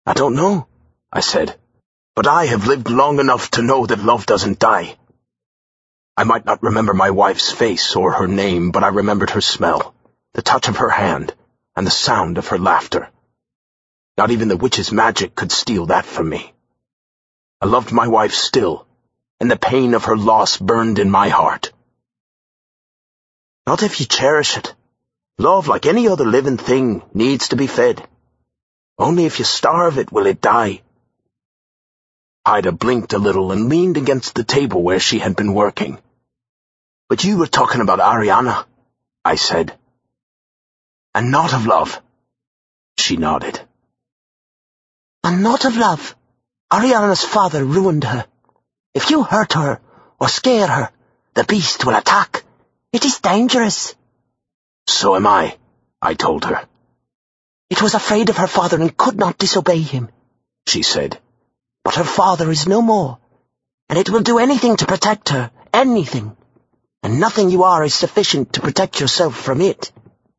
I don't know, I said, but I have lived long enough to know that love doesn't die. I might not remember my wife's face or her name, but I remembered her smell, the touch of her hand, and the sound of her laughter. Not even the witch's magic could steal that from me. I loved my wife still, and the pain of her loss burned in my heart. Not if you cherish it. Love, like any other living thing, needs to be fed. Only if you starve it will it die. Ida blinked a little and leaned against the table where she had been working. But you were talking about Arianna, I said. And not of love. She nodded. And not of love. Arianna's father ruined her. If you hurt her or scare her, the beast will attack. It is dangerous. So am I told her. It was afraid of her father and could not disobey him, she said. But her father is no more, and it will do anything to protect her, anything. And nothing you are is sufficient to protect yourself from it.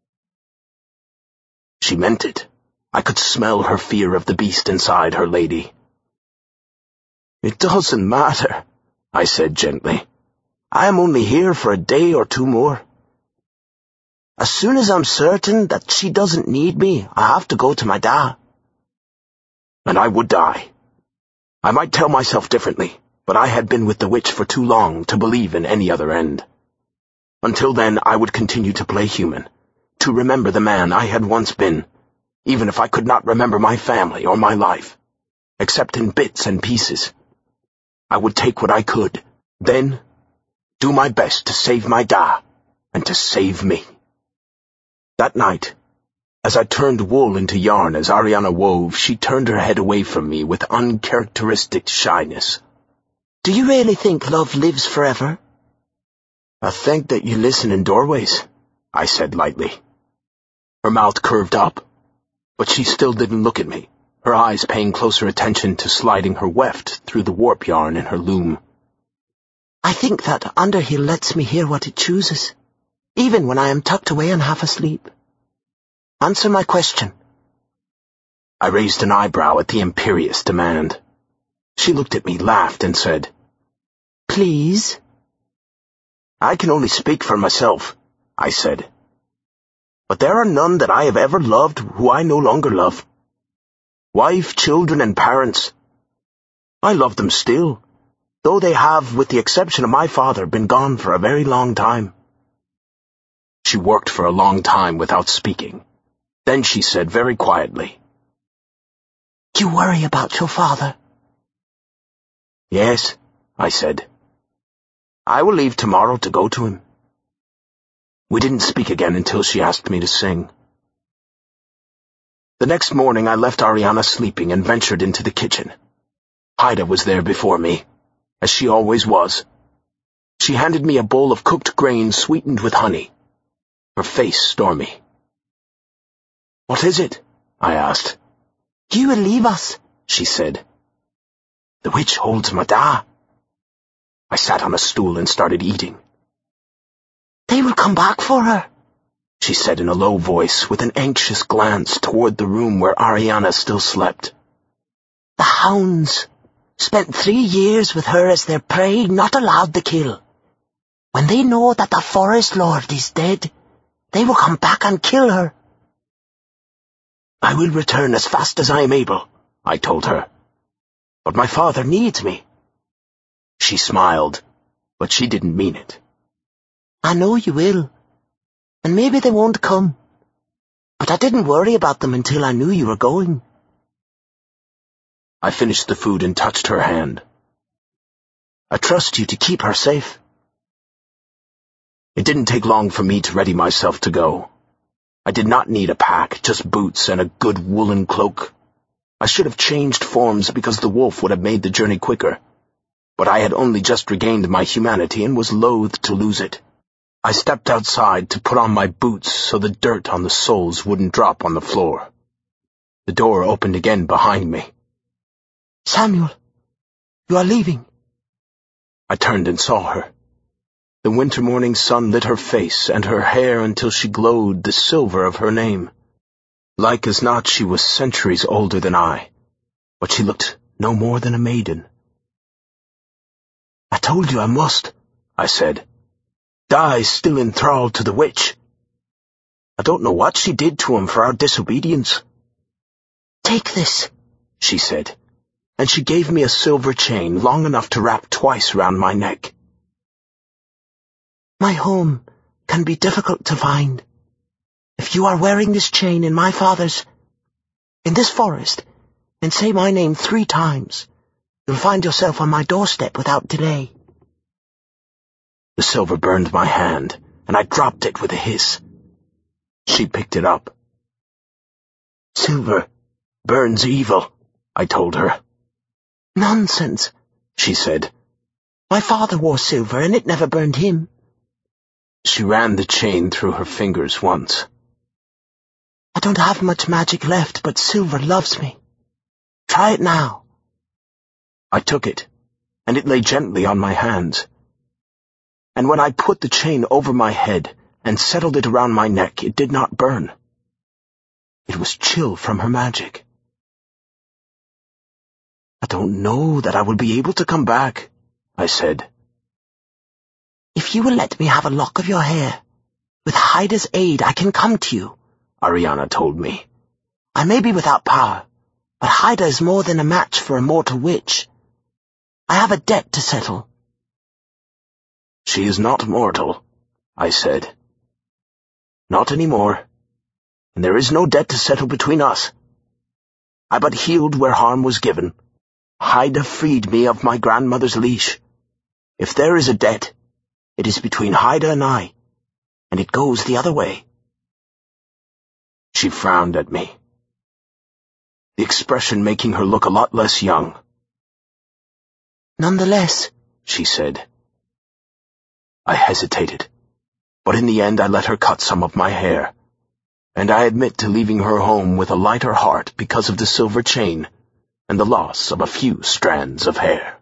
She meant it. I could smell her fear of the beast inside her lady. It doesn't matter, I said gently. I am only here for a day or two more. As soon as I'm certain that she doesn't need me, I have to go to my da. And I would die. I might tell myself differently, but I had been with the witch for too long to believe in any other end. Until then, I would continue to play human, to remember the man I had once been, even if I could not remember my family or my life, except in bits and pieces. I would take what I could, then do my best to save my da, and to save me. That night, as I turned wool into yarn as Arianna wove, she turned her head away from me with uncharacteristic shyness. Do you really think love lives forever? I think that you listen in doorways, I said lightly. Her mouth curved up, but she still didn't look at me, her eyes paying closer attention to sliding her weft through the warp yarn in her loom. I think that Underhill lets me hear what it chooses, even when I am tucked away and half asleep. Answer my question. I raised an eyebrow at the imperious demand. She looked at me, laughed, and said, Please? I can only speak for myself, I said. But there are none that I have ever loved who I no longer love. Wife, children, and parents. I love them still, though they have, with the exception of my father, been gone for a very long time. She worked for a long time without speaking. Then she said very quietly, Do you worry about your father? Yes, I said. I will leave tomorrow to go to him. We didn't speak again until she asked me to sing. The next morning I left Arianna sleeping and ventured into the kitchen. Ida was there before me, as she always was. She handed me a bowl of cooked grain sweetened with honey, her face stormy. What is it? I asked. You will leave us, she said. The witch holds my da. I sat on a stool and started eating. They will come back for her, she said in a low voice with an anxious glance toward the room where Arianna still slept. The hounds spent 3 years with her as their prey, not allowed to kill. When they know that the Forest Lord is dead, they will come back and kill her. I will return as fast as I am able, I told her. But my father needs me. She smiled, but she didn't mean it. I know you will, and maybe they won't come. But I didn't worry about them until I knew you were going. I finished the food and touched her hand. I trust you to keep her safe. It didn't take long for me to ready myself to go. I did not need a pack, just boots and a good woolen cloak. I should have changed forms because the wolf would have made the journey quicker. But I had only just regained my humanity and was loath to lose it. I stepped outside to put on my boots so the dirt on the soles wouldn't drop on the floor. The door opened again behind me. Samuel, you are leaving. I turned and saw her. The winter morning sun lit her face and her hair until she glowed the silver of her name. Like as not, she was centuries older than I, but she looked no more than a maiden. "I told you I must," I said. "Da is still enthralled to the witch. I don't know what she did to him for our disobedience." "Take this," she said, and she gave me a silver chain long enough to wrap twice round my neck. "My home can be difficult to find. If you are wearing this chain in this forest, and say my name 3 times, you'll find yourself on my doorstep without delay." The silver burned my hand, and I dropped it with a hiss. She picked it up. "Silver burns evil," I told her. "Nonsense," she said. "My father wore silver, and it never burned him." She ran the chain through her fingers once. "I don't have much magic left, but silver loves me. Try it now." I took it, and it lay gently on my hands. And when I put the chain over my head and settled it around my neck, it did not burn. It was chill from her magic. "I don't know that I will be able to come back," I said. "If you will let me have a lock of your hair, with Haida's aid I can come to you," Ariana told me. "I may be without power, but Haida is more than a match for a mortal witch. I have a debt to settle." "She is not mortal," I said. "Not anymore, and there is no debt to settle between us. I but healed where harm was given. Haida freed me of my grandmother's leash. If there is a debt, it is between Haida and I, and it goes the other way." She frowned at me, the expression making her look a lot less young. "Nonetheless," she said. I hesitated, but in the end I let her cut some of my hair, and I admit to leaving her home with a lighter heart because of the silver chain and the loss of a few strands of hair.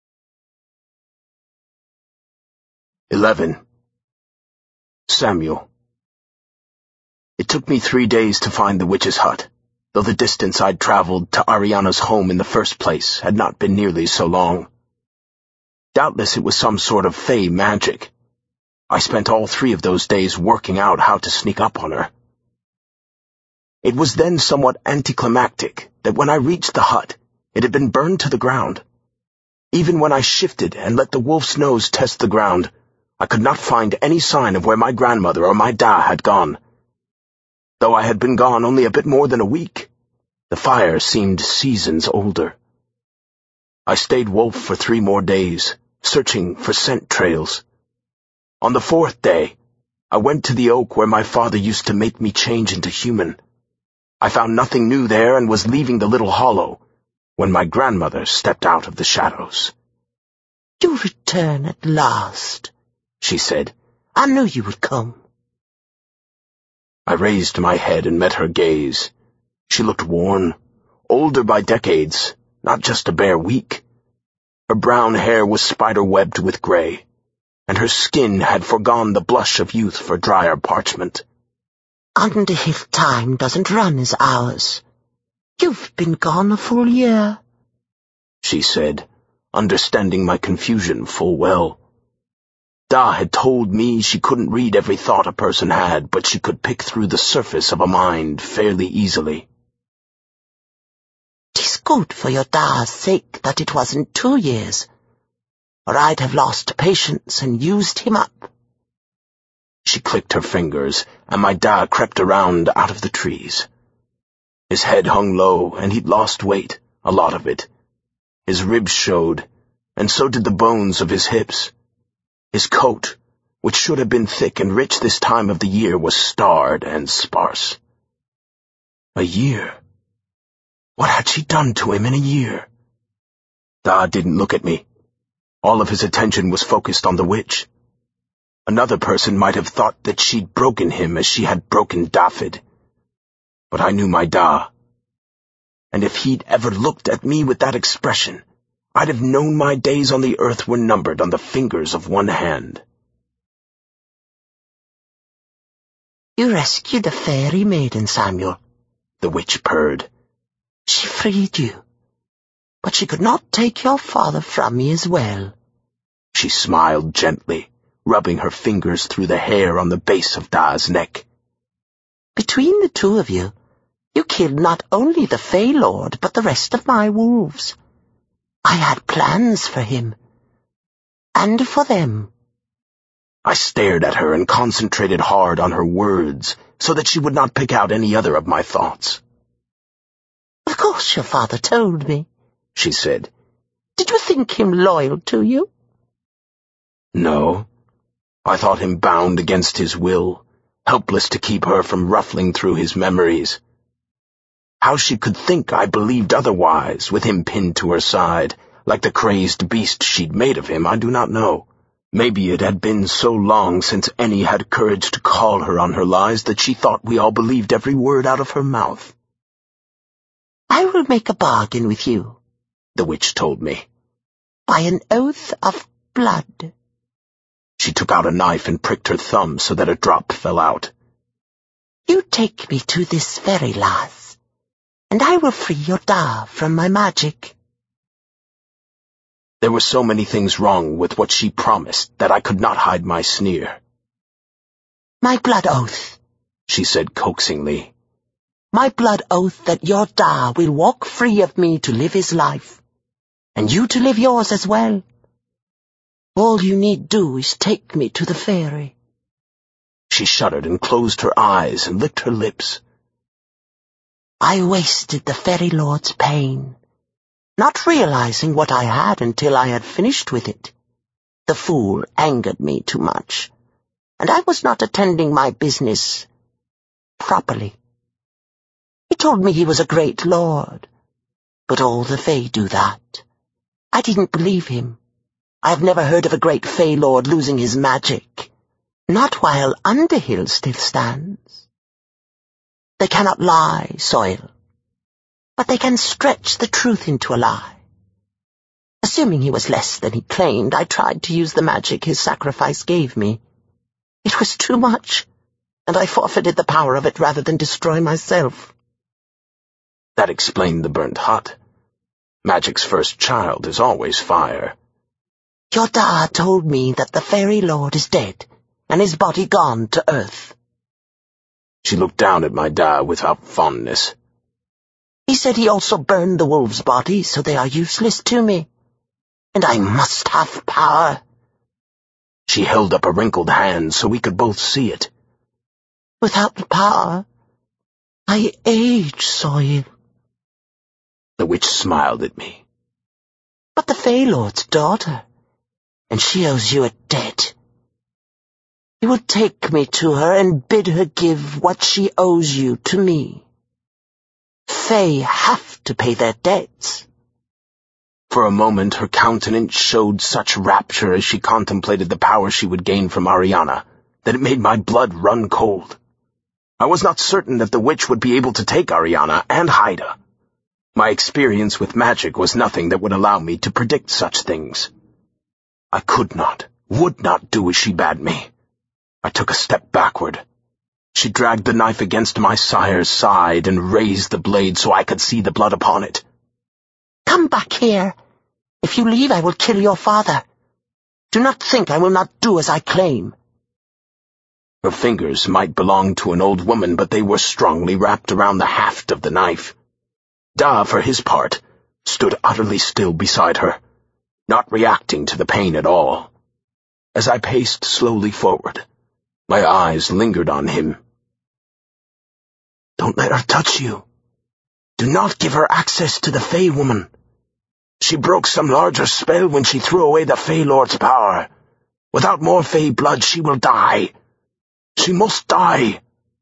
11. Samuel. It took me 3 days to find the witch's hut, though the distance I'd traveled to Ariana's home in the first place had not been nearly so long. Doubtless it was some sort of fey magic. I spent all 3 of those days working out how to sneak up on her. It was then somewhat anticlimactic that when I reached the hut, it had been burned to the ground. Even when I shifted and let the wolf's nose test the ground, I could not find any sign of where my grandmother or my Da had gone. Though I had been gone only a bit more than a week, the fire seemed seasons older. I stayed wolf for 3 more days, searching for scent trails. On the 4th day, I went to the oak where my father used to make me change into human. I found nothing new there and was leaving the little hollow when my grandmother stepped out of the shadows. "You return at last," she said. "I knew you would come." I raised my head and met her gaze. She looked worn, older by decades, not just a bare week. Her brown hair was spider-webbed with gray, and her skin had forgone the blush of youth for drier parchment. "Underhill time doesn't run as ours. You've been gone a full year," she said, understanding my confusion full well. Da had told me she couldn't read every thought a person had, but she could pick through the surface of a mind fairly easily. "'Tis good for your Da's sake that it wasn't 2 years, or I'd have lost patience and used him up." She clicked her fingers, and my Da crept around out of the trees. His head hung low, and he'd lost weight, a lot of it. His ribs showed, and so did the bones of his hips. His coat, which should have been thick and rich this time of the year, was starred and sparse. A year? What had she done to him in a year? Da didn't look at me. All of his attention was focused on the witch. Another person might have thought that she'd broken him as she had broken Dafydd. But I knew my Da. And if he'd ever looked at me with that expression, I'd have known my days on the earth were numbered on the fingers of one hand. "You rescued a fairy maiden, Samuel," the witch purred. "She freed you, but she could not take your father from me as well." She smiled gently, rubbing her fingers through the hair on the base of Da's neck. "Between the two of you, you killed not only the Fey Lord, but the rest of my wolves. I had plans for him, and for them." I stared at her and concentrated hard on her words so that she would not pick out any other of my thoughts. "Of course your father told me," she said. "Did you think him loyal to you?" No. I thought him bound against his will, helpless to keep her from ruffling through his memories. How she could think I believed otherwise, with him pinned to her side, like the crazed beast she'd made of him, I do not know. Maybe it had been so long since any had courage to call her on her lies that she thought we all believed every word out of her mouth. "I will make a bargain with you," the witch told me. "by an oath of blood." She took out a knife and pricked her thumb so that a drop fell out. "You take me to this fairy lass, and I will free your Da from my magic." There were so many things wrong with what she promised that I could not hide my sneer. "My blood oath," she said coaxingly. "My blood oath that your Da will walk free of me to live his life, and you to live yours as well. All you need do is take me to the fairy." She shuddered and closed her eyes and licked her lips. "I wasted the Fairy Lord's pain, not realizing what I had until I had finished with it. The fool angered me too much, and I was not attending my business properly. He told me he was a great lord, but all the Fae do that. I didn't believe him. I have never heard of a great Fey Lord losing his magic, not while Underhill still stands. They cannot lie, Soil, but they can stretch the truth into a lie. Assuming he was less than he claimed, I tried to use the magic his sacrifice gave me. It was too much, and I forfeited the power of it rather than destroy myself." That explained the burnt hut. Magic's first child is always fire. "Your Da told me that the Fairy Lord is dead, and his body gone to Earth." She looked down at my Da without fondness. "He said he also burned the wolves' bodies, so they are useless to me. And I must have power." She held up a wrinkled hand so we could both see it. "Without power, I age, Soil." The witch smiled at me. "But the Fey Lord's daughter, and she owes you a debt. You will take me to her and bid her give what she owes you to me. Fae have to pay their debts." For a moment her countenance showed such rapture as she contemplated the power she would gain from Ariana that it made my blood run cold. I was not certain that the witch would be able to take Ariana and Haida. My experience with magic was nothing that would allow me to predict such things. I could not, would not do as she bade me. I took a step backward. She dragged the knife against my sire's side and raised the blade so I could see the blood upon it. "Come back here. If you leave, I will kill your father. Do not think I will not do as I claim." Her fingers might belong to an old woman, but they were strongly wrapped around the haft of the knife. Da, for his part, stood utterly still beside her, not reacting to the pain at all. As I paced slowly forward, my eyes lingered on him. "Don't let her touch you. Do not give her access to the Fey woman. She broke some larger spell when she threw away the Fey Lord's power. Without more Fey blood, she will die. She must die."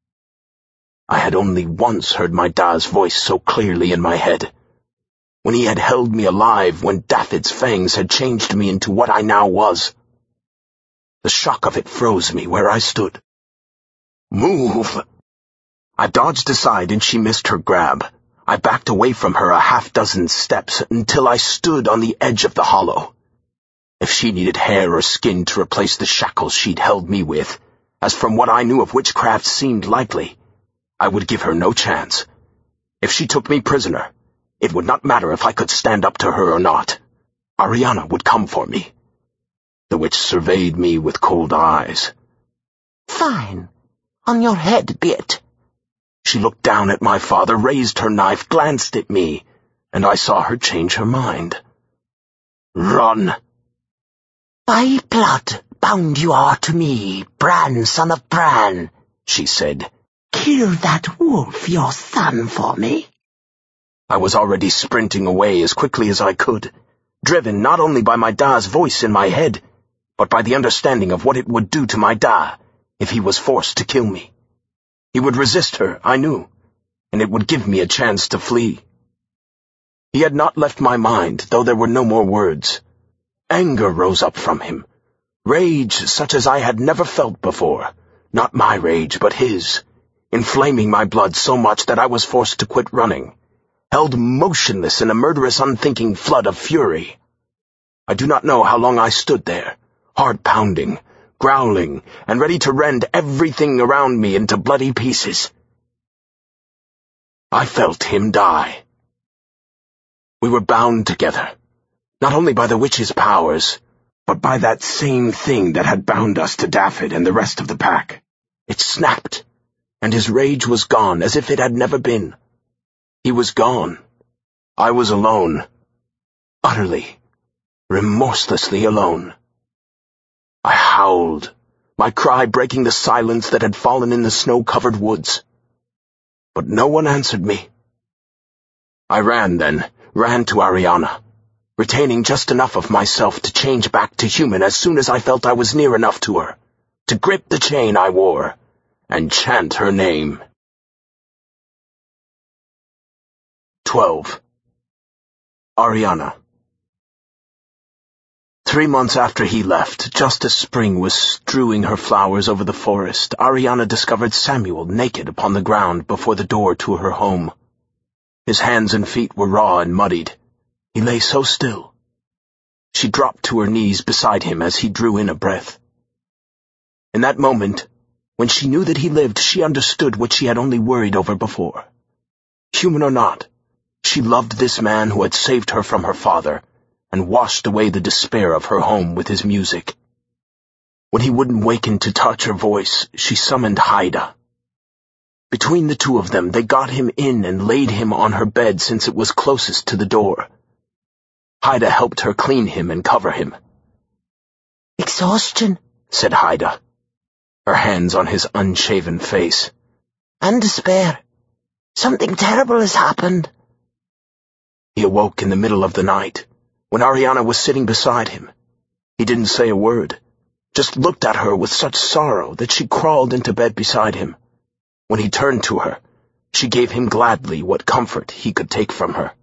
I had only once heard my Da's voice so clearly in my head, when he had held me alive when Daffod's fangs had changed me into what I now was. The shock of it froze me where I stood. "Move!" I dodged aside and she missed her grab. I backed away from her a half-dozen steps until I stood on the edge of the hollow. If she needed hair or skin to replace the shackles she'd held me with, as from what I knew of witchcraft seemed likely, I would give her no chance. If she took me prisoner, It would not matter if I could stand up to her or not. Ariana would come for me. The witch surveyed me with cold eyes. Fine. On your head be it. She looked down at my father, raised her knife, glanced at me, and I saw her change her mind. Run! By blood bound you are to me, Bran, son of Bran, she said. Kill that wolf, your son, for me. I was already sprinting away as quickly as I could, driven not only by my da's voice in my head, but by the understanding of what it would do to my da if he was forced to kill me. He would resist her, I knew, and it would give me a chance to flee. He had not left my mind, though there were no more words. Anger rose up from him, rage such as I had never felt before, not my rage, but his, inflaming my blood so much that I was forced to quit running, held motionless in a murderous, unthinking flood of fury. I do not know how long I stood there, heart pounding, growling, and ready to rend everything around me into bloody pieces. I felt him die. We were bound together, not only by the witch's powers, but by that same thing that had bound us to Dafydd and the rest of the pack. It snapped, and his rage was gone as if it had never been. He was gone. I was alone. Utterly, remorselessly alone. I howled, my cry breaking the silence that had fallen in the snow-covered woods. But no one answered me. I ran to Ariana, retaining just enough of myself to change back to human as soon as I felt I was near enough to her, to grip the chain I wore, and chant her name. 12. Ariana. 3 months after he left, just as spring was strewing her flowers over the forest, Ariana discovered Samuel naked upon the ground before the door to her home. His hands and feet were raw and muddied. He lay so still. She dropped to her knees beside him as he drew in a breath. In that moment, when she knew that he lived, she understood what she had only worried over before. Human or not, she loved this man who had saved her from her father, and washed away the despair of her home with his music. When he wouldn't waken to touch her voice, she summoned Haida. Between the two of them, they got him in and laid him on her bed since it was closest to the door. Haida helped her clean him and cover him. Exhaustion, said Haida, her hands on his unshaven face. And despair. Something terrible has happened. He awoke in the middle of the night, when Ariana was sitting beside him. He didn't say a word, just looked at her with such sorrow that she crawled into bed beside him. When he turned to her, she gave him gladly what comfort he could take from her.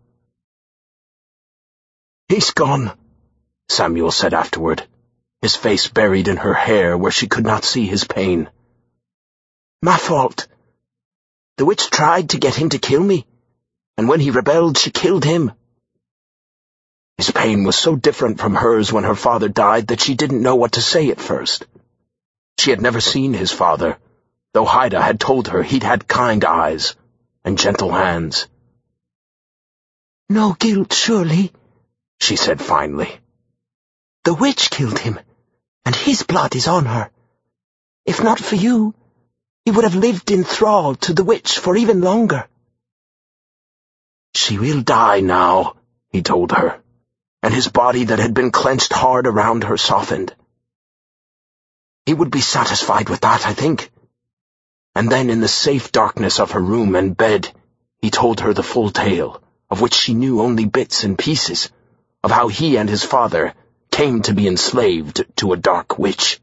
"He's gone," Samuel said afterward, his face buried in her hair where she could not see his pain. "My fault. The witch tried to get him to kill me, and when he rebelled, she killed him." His pain was so different from hers when her father died that she didn't know what to say at first. She had never seen his father, though Haida had told her he'd had kind eyes and gentle hands. "No guilt, surely," she said finally. "The witch killed him, and his blood is on her. If not for you, he would have lived in thrall to the witch for even longer." "She will die now," he told her, and his body that had been clenched hard around her softened. He would be satisfied with that, I think. And then in the safe darkness of her room and bed, he told her the full tale, of which she knew only bits and pieces, of how he and his father came to be enslaved to a dark witch.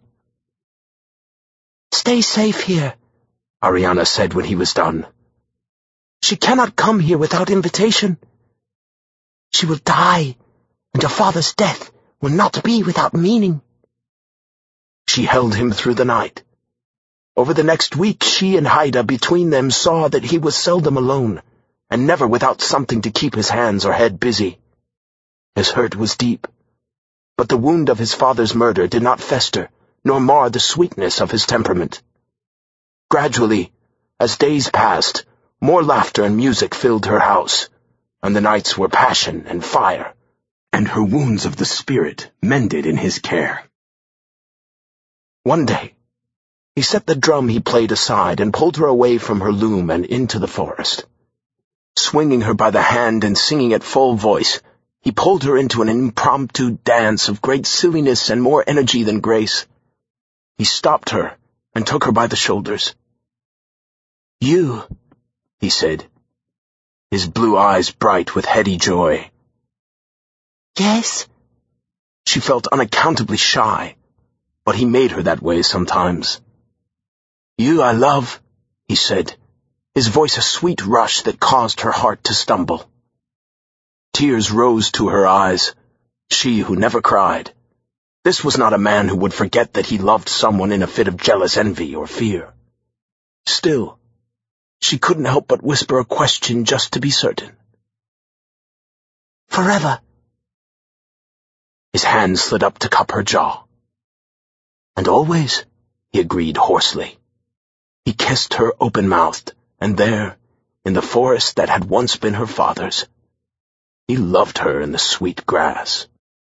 "Stay safe here," Ariana said when he was done. "She cannot come here without invitation. She will die, and your father's death will not be without meaning." She held him through the night. Over the next week, she and Haida between them saw that he was seldom alone, and never without something to keep his hands or head busy. His hurt was deep, but the wound of his father's murder did not fester, nor mar the sweetness of his temperament. Gradually, as days passed, more laughter and music filled her house, and the nights were passion and fire, and her wounds of the spirit mended in his care. One day, he set the drum he played aside and pulled her away from her loom and into the forest. Swinging her by the hand and singing at full voice, he pulled her into an impromptu dance of great silliness and more energy than grace. He stopped her and took her by the shoulders. "You," he said, his blue eyes bright with heady joy. "Yes?" She felt unaccountably shy, but he made her that way sometimes. "You I love," he said, his voice a sweet rush that caused her heart to stumble. Tears rose to her eyes, she who never cried. This was not a man who would forget that he loved someone in a fit of jealous envy or fear. Still, she couldn't help but whisper a question just to be certain. "Forever?" His hand slid up to cup her jaw. "And always," he agreed hoarsely. He kissed her open-mouthed, and there, in the forest that had once been her father's, he loved her in the sweet grass.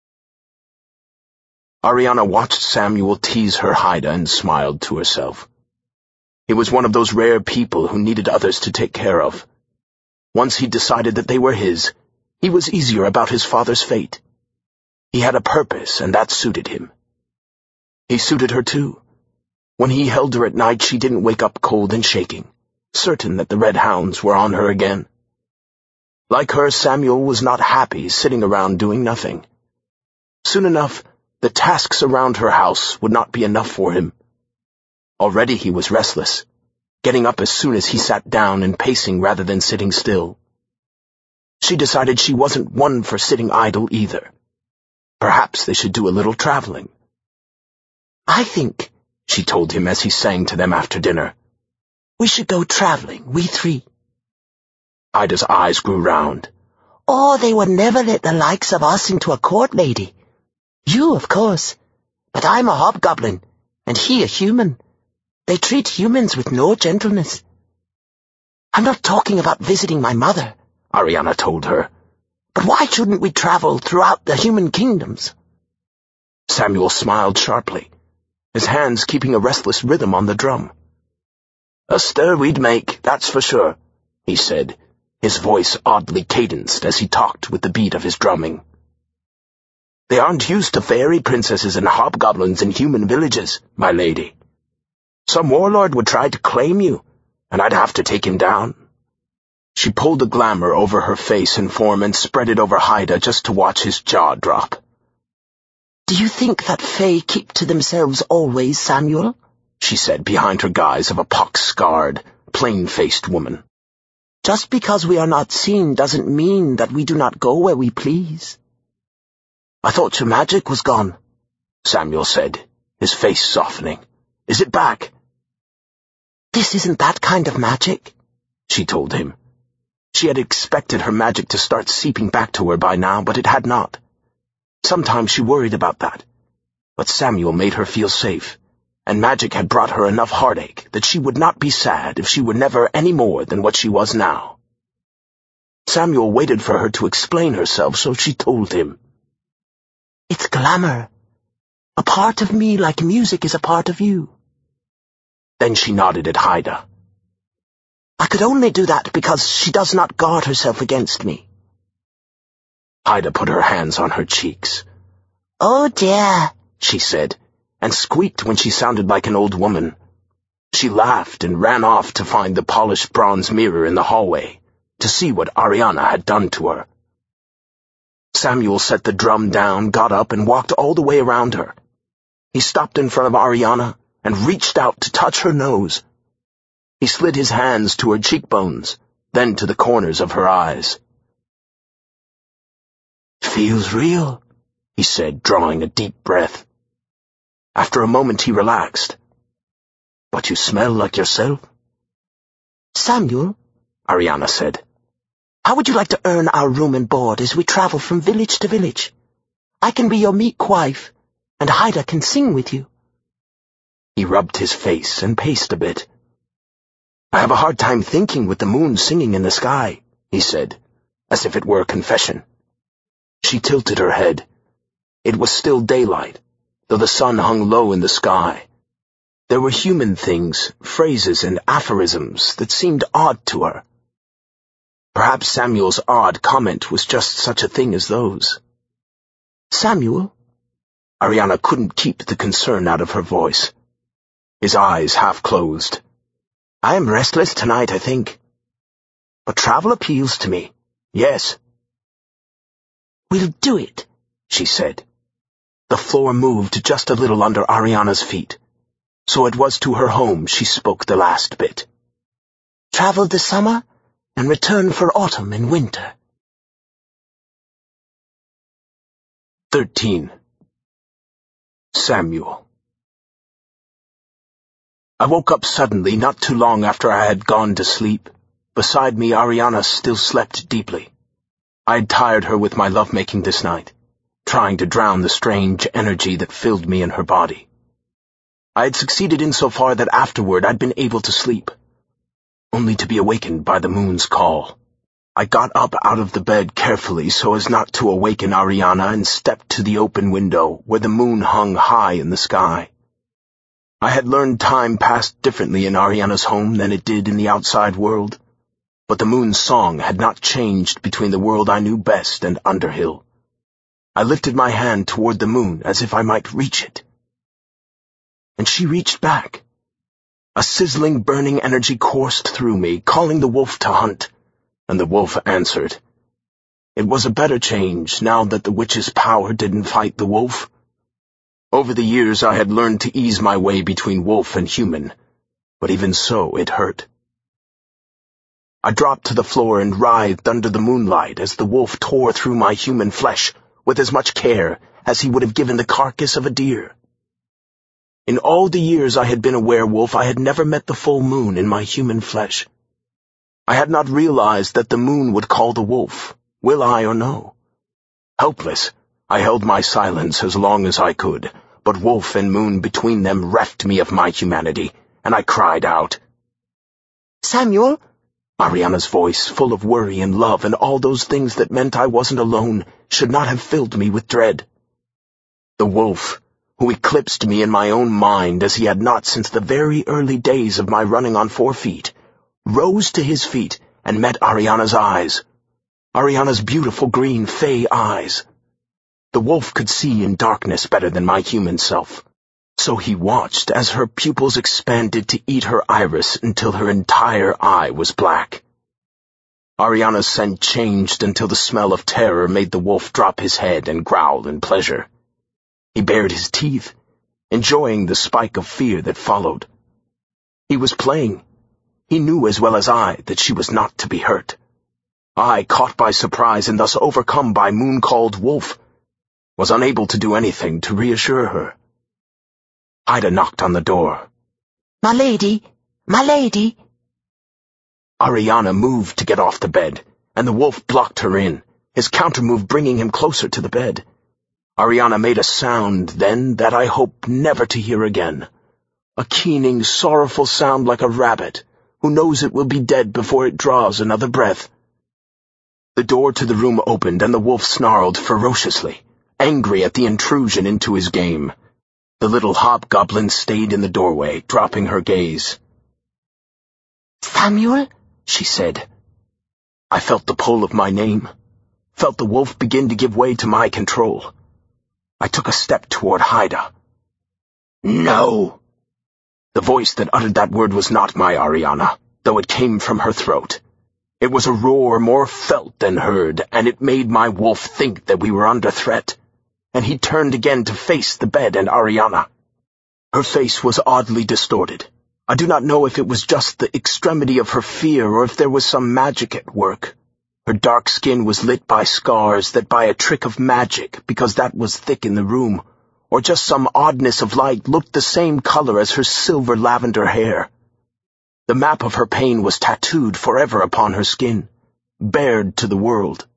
Ariana watched Samuel tease her Haida and smiled to herself. He was one of those rare people who needed others to take care of. Once he decided that they were his, he was easier about his father's fate. He had a purpose, and that suited him. He suited her too. When he held her at night, she didn't wake up cold and shaking, certain that the red hounds were on her again. Like her, Samuel was not happy sitting around doing nothing. Soon enough, the tasks around her house would not be enough for him. Already he was restless, getting up as soon as he sat down and pacing rather than sitting still. She decided she wasn't one for sitting idle either. Perhaps they should do a little traveling. "I think," she told him as he sang to them after dinner, "we should go traveling, we three." Ida's eyes grew round. "Oh, they would never let the likes of us into a court, lady. You, of course. But I'm a hobgoblin, and he a human. They treat humans with no gentleness." "I'm not talking about visiting my mother," Ariana told her. "But why shouldn't we travel throughout the human kingdoms?" Samuel smiled sharply, his hands keeping a restless rhythm on the drum. "A stir we'd make, that's for sure," he said, his voice oddly cadenced as he talked with the beat of his drumming. "They aren't used to fairy princesses and hobgoblins in human villages, my lady. Some warlord would try to claim you, and I'd have to take him down." She pulled a glamour over her face and form and spread it over Haida just to watch his jaw drop. "Do you think that Fae keep to themselves always, Samuel?" she said behind her guise of a pock-scarred, plain-faced woman. "Just because we are not seen doesn't mean that we do not go where we please." "I thought your magic was gone," Samuel said, his face softening. "Is it back?" "This isn't that kind of magic," she told him. She had expected her magic to start seeping back to her by now, but it had not. Sometimes she worried about that. But Samuel made her feel safe, and magic had brought her enough heartache that she would not be sad if she were never any more than what she was now. Samuel waited for her to explain herself, so she told him. "It's glamour. A part of me like music is a part of you." Then she nodded at Haida. "I could only do that because she does not guard herself against me." Haida put her hands on her cheeks. "Oh dear," she said, and squeaked when she sounded like an old woman. She laughed and ran off to find the polished bronze mirror in the hallway, to see what Ariana had done to her. Samuel set the drum down, got up, and walked all the way around her. He stopped in front of Ariana and reached out to touch her nose. He slid his hands to her cheekbones, then to the corners of her eyes. "Feels real," he said, drawing a deep breath. After a moment he relaxed. "But you smell like yourself." "Samuel," Ariana said, "how would you like to earn our room and board as we travel from village to village? I can be your meek wife, and Haida can sing with you." He rubbed his face and paced a bit. "I have a hard time thinking with the moon singing in the sky," he said. as if it were a confession. She tilted her head. It was still daylight, though the sun hung low in the sky. There were human things, phrases and aphorisms that seemed odd to her. Perhaps Samuel's odd comment was just such a thing as those. Samuel? Ariana couldn't keep the concern out of her voice. His eyes half closed. I am restless tonight, I think. But travel appeals to me. Yes. We'll do it, she said. The floor moved just a little under Ariana's feet. So it was to her home she spoke the last bit. Travel this summer and return for autumn and winter. 13. Samuel. I woke up suddenly not too long after I had gone to sleep. Beside me, Ariana still slept deeply. I had tired her with my lovemaking this night, trying to drown the strange energy that filled me in her body. I had succeeded insofar that afterward I'd been able to sleep, only to be awakened by the moon's call. I got up out of the bed carefully so as not to awaken Ariana and stepped to the open window where the moon hung high in the sky. I had learned time passed differently in Ariana's home than it did in the outside world, but the moon's song had not changed between the world I knew best and Underhill. I lifted my hand toward the moon as if I might reach it. And she reached back. A sizzling, burning energy coursed through me, calling the wolf to hunt, and the wolf answered. It was a better change now that the witch's power didn't fight the wolf. Over the years I had learned to ease my way between wolf and human, but even so it hurt. I dropped to the floor and writhed under the moonlight as the wolf tore through my human flesh with as much care as he would have given the carcass of a deer. In all the years I had been a werewolf, I had never met the full moon in my human flesh. I had not realized that the moon would call the wolf, will I or no. Helpless, I held my silence as long as I could, but wolf and moon between them reft me of my humanity, and I cried out. Samuel? Ariana's voice, full of worry and love and all those things that meant I wasn't alone, should not have filled me with dread. The wolf, who eclipsed me in my own mind as he had not since the very early days of my running on 4 feet, rose to his feet and met Ariana's eyes. Ariana's beautiful green fey eyes. The wolf could see in darkness better than my human self, so he watched as her pupils expanded to eat her iris until her entire eye was black. Ariana's scent changed until the smell of terror made the wolf drop his head and growl in pleasure. He bared his teeth, enjoying the spike of fear that followed. He was playing. He knew as well as I that she was not to be hurt. I, caught by surprise and thus overcome by moon-called wolf, was unable to do anything to reassure her. Ida knocked on the door. My lady! My lady! Ariana moved to get off the bed, and the wolf blocked her in, his countermove bringing him closer to the bed. Ariana made a sound then that I hope never to hear again. A keening, sorrowful sound like a rabbit, who knows it will be dead before it draws another breath. The door to the room opened, and the wolf snarled ferociously, angry at the intrusion into his game. The little hobgoblin stayed in the doorway, dropping her gaze. Samuel? She said. I felt the pull of my name, felt the wolf begin to give way to my control. I took a step toward Haida. No! The voice that uttered that word was not my Ariana, though it came from her throat. It was a roar more felt than heard, and it made my wolf think that we were under threat, and he turned again to face the bed and Ariana. Her face was oddly distorted. I do not know if it was just the extremity of her fear or if there was some magic at work. Her dark skin was lit by scars that by a trick of magic, because that was thick in the room, or just some oddness of light, looked the same color as her silver lavender hair. The map of her pain was tattooed forever upon her skin, bared to the world.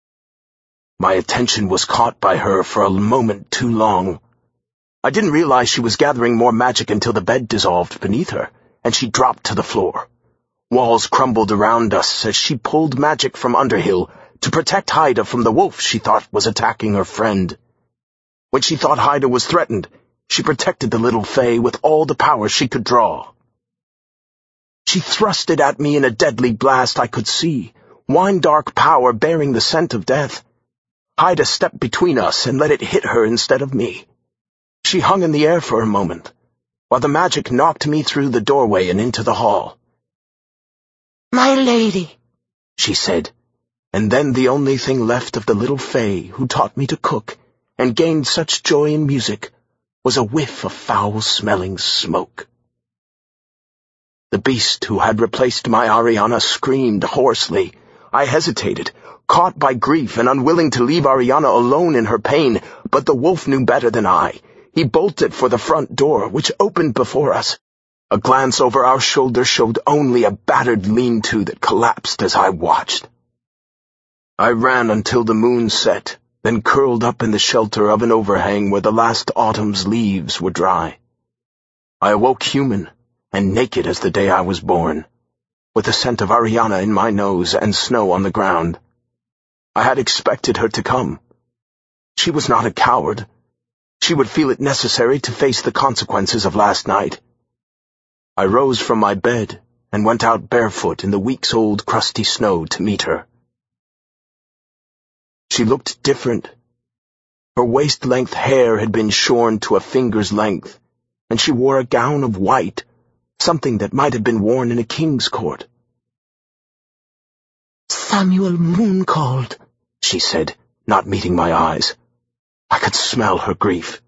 My attention was caught by her for a moment too long. I didn't realize she was gathering more magic until the bed dissolved beneath her, and she dropped to the floor. Walls crumbled around us as she pulled magic from Underhill, to protect Haida from the wolf she thought was attacking her friend. When she thought Haida was threatened, she protected the little fae with all the power she could draw. She thrust it at me in a deadly blast I could see, wine-dark power bearing the scent of death. Haida stepped between us and let it hit her instead of me. She hung in the air for a moment, while the magic knocked me through the doorway and into the hall. "My lady," she said, and then the only thing left of the little fae who taught me to cook and gained such joy in music was a whiff of foul-smelling smoke. The beast who had replaced my Ariana screamed hoarsely. I hesitated, caught by grief and unwilling to leave Ariana alone in her pain, but the wolf knew better than I. He bolted for the front door, which opened before us. A glance over our shoulder showed only a battered lean-to that collapsed as I watched. I ran until the moon set, then curled up in the shelter of an overhang where the last autumn's leaves were dry. I awoke human and naked as the day I was born, with the scent of Ariana in my nose and snow on the ground. I had expected her to come. She was not a coward. She would feel it necessary to face the consequences of last night. I rose from my bed and went out barefoot in the weeks-old crusty snow to meet her. She looked different. Her waist-length hair had been shorn to a finger's length, and she wore a gown of white, something that might have been worn in a king's court. "Samuel Moon called," she said, not meeting my eyes. I could smell her grief.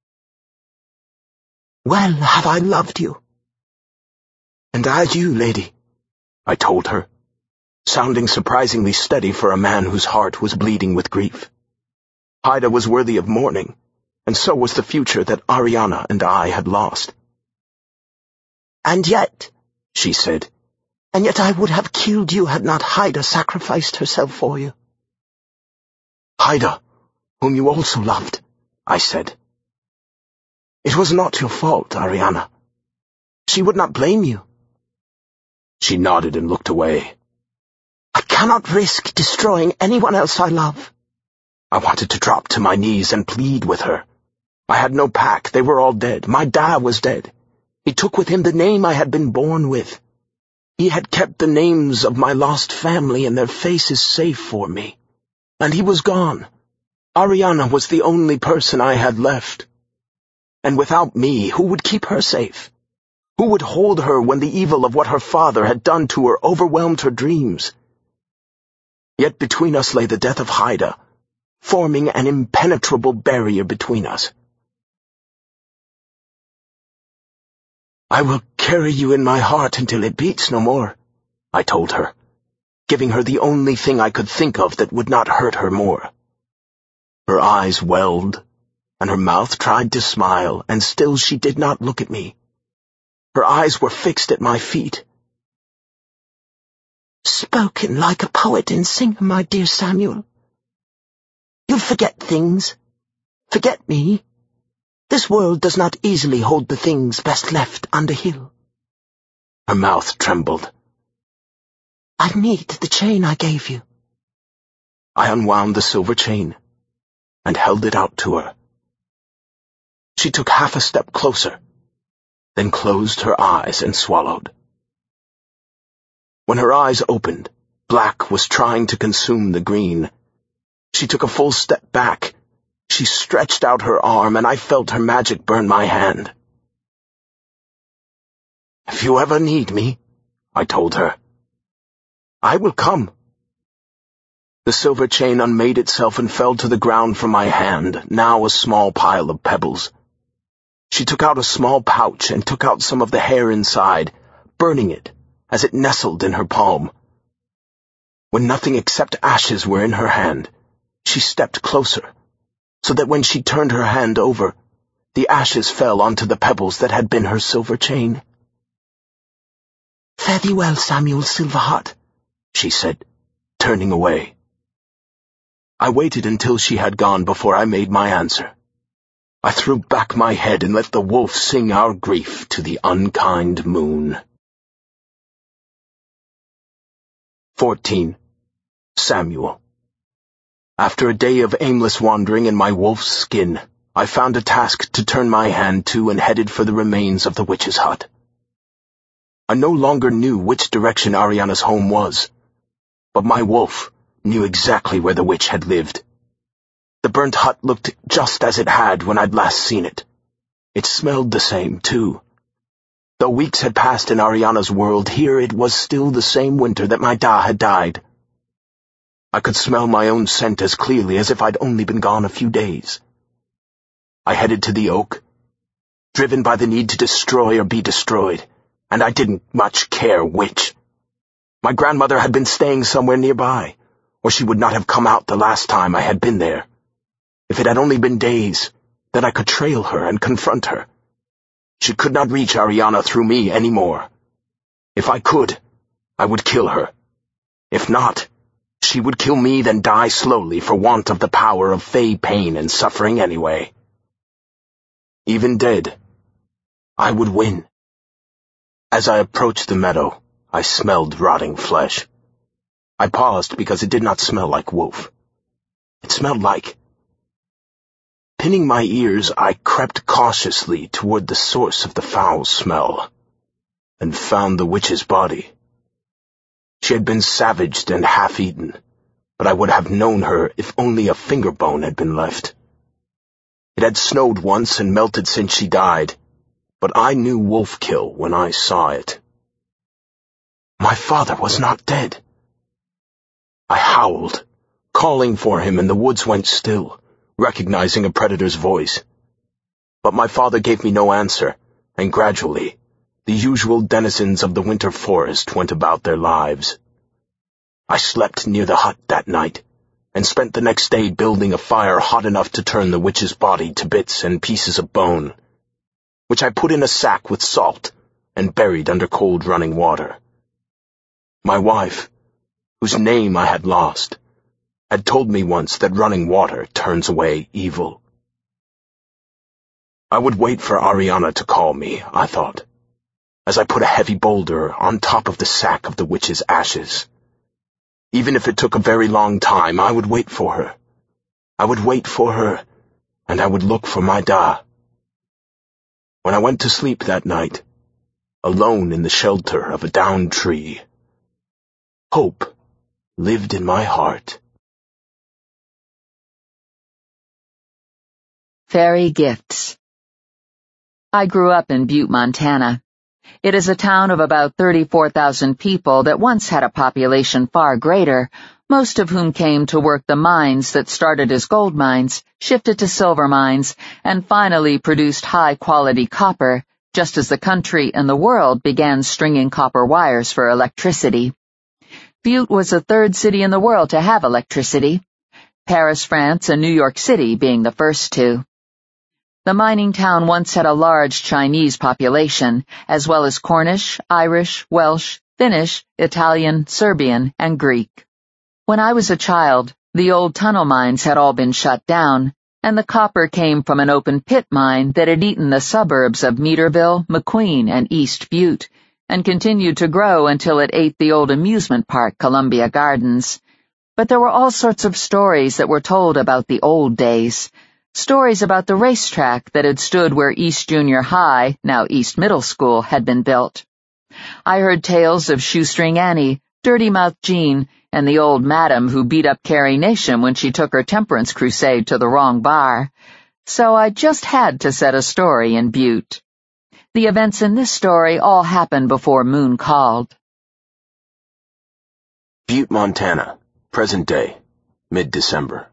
"Well have I loved you." "And I you, lady," I told her, sounding surprisingly steady for a man whose heart was bleeding with grief. Haida was worthy of mourning, and so was the future that Ariana and I had lost. "And yet," she said, "and yet I would have killed you had not Haida sacrificed herself for you." "Haida, whom you also loved," I said. "It was not your fault, Ariana. She would not blame you." She nodded and looked away. "I cannot risk destroying anyone else I love." I wanted to drop to my knees and plead with her. I had no pack. They were all dead. My dad was dead. He took with him the name I had been born with. He had kept the names of my lost family and their faces safe for me. And he was gone. Ariana was the only person I had left. And without me, who would keep her safe? Who would hold her when the evil of what her father had done to her overwhelmed her dreams? Yet between us lay the death of Haida, forming an impenetrable barrier between us. "I will carry you in my heart until it beats no more," I told her, giving her the only thing I could think of that would not hurt her more. Her eyes welled, and her mouth tried to smile, and still she did not look at me. Her eyes were fixed at my feet. "Spoken like a poet and singer, my dear Samuel. You'll forget things. Forget me. This world does not easily hold the things best left underhill." Her mouth trembled. "I need the chain I gave you." I unwound the silver chain and held it out to her. She took half a step closer, then closed her eyes and swallowed. When her eyes opened, black was trying to consume the green. She took a full step back. She stretched out her arm, and I felt her magic burn my hand. "If you ever need me," I told her, "I will come." The silver chain unmade itself and fell to the ground from my hand, now a small pile of pebbles. She took out a small pouch and took out some of the hair inside, burning it as it nestled in her palm. When nothing except ashes were in her hand, she stepped closer, so that when she turned her hand over, the ashes fell onto the pebbles that had been her silver chain. "Fare thee well, Samuel Silverheart," she said, turning away. I waited until she had gone before I made my answer. I threw back my head and let the wolf sing our grief to the unkind moon. 14. Samuel. After a day of aimless wandering in my wolf's skin, I found a task to turn my hand to and headed for the remains of the witch's hut. I no longer knew which direction Ariana's home was, but my wolf knew exactly where the witch had lived. The burnt hut looked just as it had when I'd last seen it. It smelled the same, too. Though weeks had passed in Ariana's world, here it was still the same winter that my Da had died. I could smell my own scent as clearly as if I'd only been gone a few days. I headed to the oak, driven by the need to destroy or be destroyed, and I didn't much care which. My grandmother had been staying somewhere nearby, or she would not have come out the last time I had been there. If it had only been days, then I could trail her and confront her. She could not reach Ariana through me anymore. If I could, I would kill her. If not, she would kill me, then die slowly for want of the power of fey pain and suffering anyway. Even dead, I would win. As I approached the meadow, I smelled rotting flesh. I paused because it did not smell like wolf. It smelled like... Pinning my ears, I crept cautiously toward the source of the foul smell, and found the witch's body. She had been savaged and half-eaten, but I would have known her if only a finger bone had been left. It had snowed once and melted since she died, but I knew wolf kill when I saw it. My father was not dead. I howled, calling for him, and the woods went still, recognizing a predator's voice. But my father gave me no answer, and gradually, the usual denizens of the winter forest went about their lives. I slept near the hut that night, and spent the next day building a fire hot enough to turn the witch's body to bits and pieces of bone, which I put in a sack with salt and buried under cold running water. My wife, whose name I had lost, had told me once that running water turns away evil. I would wait for Ariana to call me, I thought, as I put a heavy boulder on top of the sack of the witch's ashes. Even if it took a very long time, I would wait for her. I would wait for her, and I would look for my Da. When I went to sleep that night, alone in the shelter of a downed tree, hope lived in my heart. Fairy Gifts. I grew up in Butte, Montana. It is a town of about 34,000 people that once had a population far greater, most of whom came to work the mines that started as gold mines, shifted to silver mines, and finally produced high-quality copper, just as the country and the world began stringing copper wires for electricity. Butte was the third city in the world to have electricity, Paris, France, and New York City being the first two. The mining town once had a large Chinese population, as well as Cornish, Irish, Welsh, Finnish, Italian, Serbian, and Greek. When I was a child, the old tunnel mines had all been shut down, and the copper came from an open pit mine that had eaten the suburbs of Meaderville, McQueen, and East Butte, and continued to grow until it ate the old amusement park, Columbia Gardens. But there were all sorts of stories that were told about the old days. Stories about the racetrack that had stood where East Junior High, now East Middle School, had been built. I heard tales of Shoestring Annie, Dirty Mouth Jean, and the old madam who beat up Carrie Nation when she took her temperance crusade to the wrong bar. So I just had to set a story in Butte. The events in this story all happened before Moon called. Butte, Montana, present day, mid-December.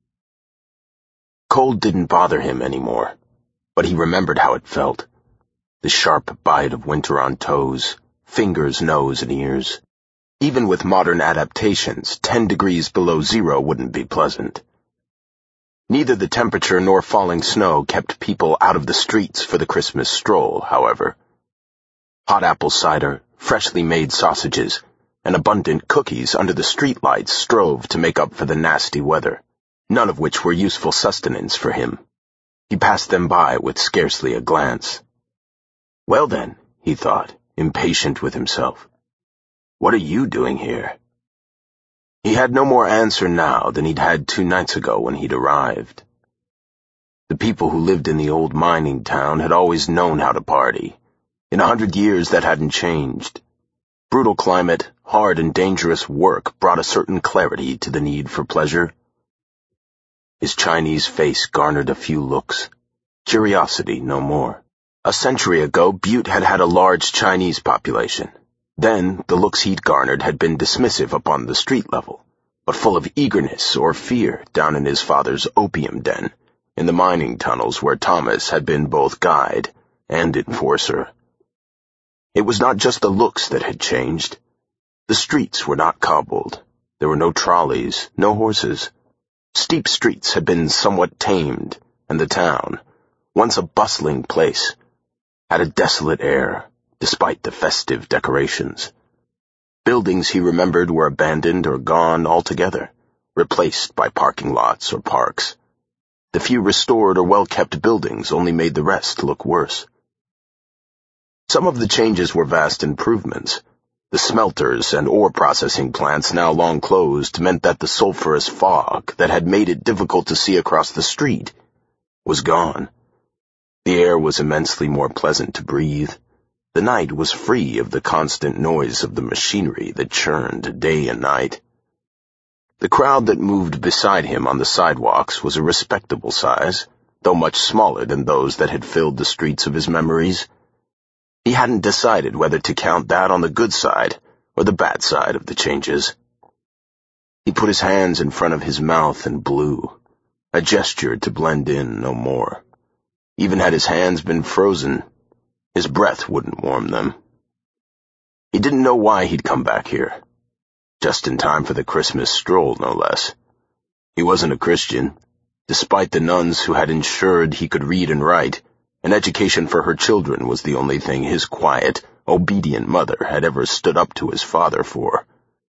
Cold didn't bother him anymore, but he remembered how it felt. The sharp bite of winter on toes, fingers, nose, and ears. Even with modern adaptations, 10 degrees below zero wouldn't be pleasant. Neither the temperature nor falling snow kept people out of the streets for the Christmas stroll, however. Hot apple cider, freshly made sausages, and abundant cookies under the streetlights strove to make up for the nasty weather, none of which were useful sustenance for him. He passed them by with scarcely a glance. Well then, he thought, impatient with himself, what are you doing here? He had no more answer now than he'd had 2 nights ago when he'd arrived. The people who lived in the old mining town had always known how to party. In 100 years that hadn't changed. Brutal climate, hard and dangerous work brought a certain clarity to the need for pleasure. His Chinese face garnered a few looks. Curiosity, no more. A century ago, Butte had had a large Chinese population. Then, the looks he'd garnered had been dismissive upon the street level, but full of eagerness or fear down in his father's opium den, in the mining tunnels where Thomas had been both guide and enforcer. It was not just the looks that had changed. The streets were not cobbled. There were no trolleys, no horses. Steep streets had been somewhat tamed, and the town, once a bustling place, had a desolate air, despite the festive decorations. Buildings, he remembered, were abandoned or gone altogether, replaced by parking lots or parks. The few restored or well-kept buildings only made the rest look worse. Some of the changes were vast improvements. The smelters and ore processing plants, now long closed, meant that the sulphurous fog that had made it difficult to see across the street was gone. The air was immensely more pleasant to breathe. The night was free of the constant noise of the machinery that churned day and night. The crowd that moved beside him on the sidewalks was a respectable size, though much smaller than those that had filled the streets of his memories. He hadn't decided whether to count that on the good side or the bad side of the changes. He put his hands in front of his mouth and blew, a gesture to blend in no more. Even had his hands been frozen, his breath wouldn't warm them. He didn't know why he'd come back here. Just in time for the Christmas stroll, no less. He wasn't a Christian, despite the nuns who had ensured he could read and write. An education for her children was the only thing his quiet, obedient mother had ever stood up to his father for.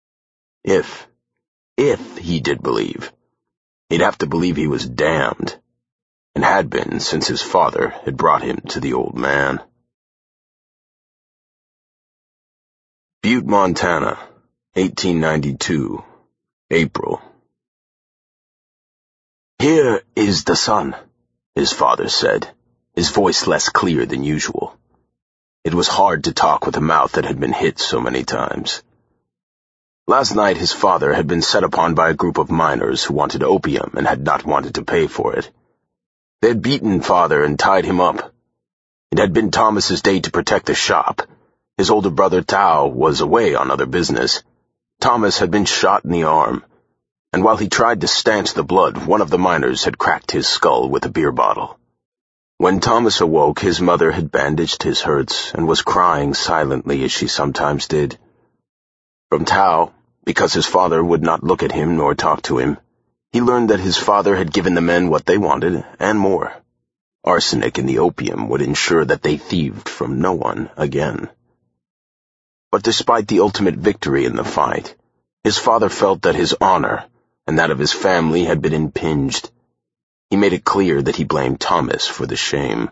If he did believe, he'd have to believe he was damned, and had been since his father had brought him to the old man. Butte, Montana, 1892, April. "Here is the sun," his father said, his voice less clear than usual. It was hard to talk with a mouth that had been hit so many times. Last night his father had been set upon by a group of miners who wanted opium and had not wanted to pay for it. They had beaten father and tied him up. It had been Thomas's day to protect the shop. His older brother Tao was away on other business. Thomas had been shot in the arm, and while he tried to stanch the blood, one of the miners had cracked his skull with a beer bottle. When Thomas awoke, his mother had bandaged his hurts and was crying silently as she sometimes did. From Tao, because his father would not look at him nor talk to him, he learned that his father had given the men what they wanted, and more. Arsenic in the opium would ensure that they thieved from no one again. But despite the ultimate victory in the fight, his father felt that his honor and that of his family had been impinged. He made it clear that he blamed Thomas for the shame.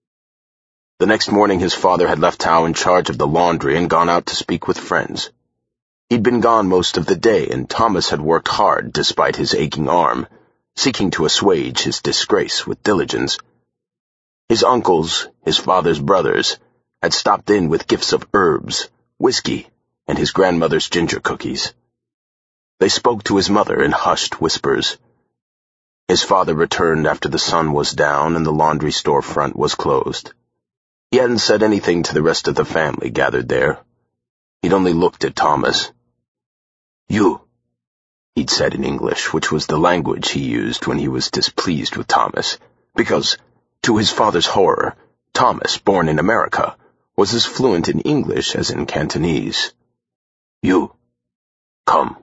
The next morning his father had left Tao in charge of the laundry and gone out to speak with friends. He'd been gone most of the day, and Thomas had worked hard despite his aching arm, seeking to assuage his disgrace with diligence. His uncles, his father's brothers, had stopped in with gifts of herbs, whiskey, and his grandmother's ginger cookies. They spoke to his mother in hushed whispers. His father returned after the sun was down and the laundry store front was closed. He hadn't said anything to the rest of the family gathered there. He'd only looked at Thomas. "You," he'd said in English, which was the language he used when he was displeased with Thomas, because, to his father's horror, Thomas, born in America, was as fluent in English as in Cantonese. "You, come."